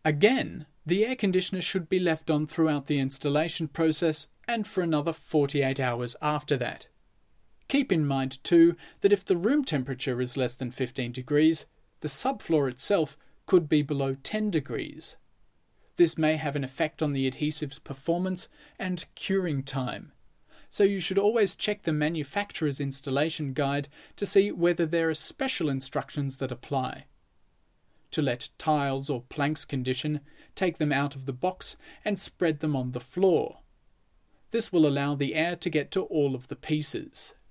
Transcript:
Again, the air conditioner should be left on throughout the installation process and for another 48 hours after that. Keep in mind too that if the room temperature is less than 15 degrees, the subfloor itself could be below 10 degrees. This may have an effect on the adhesive's performance and curing time, so you should always check the manufacturer's installation guide to see whether there are special instructions that apply. To let tiles or planks condition, take them out of the box and spread them on the floor. This will allow the air to get to all of the pieces.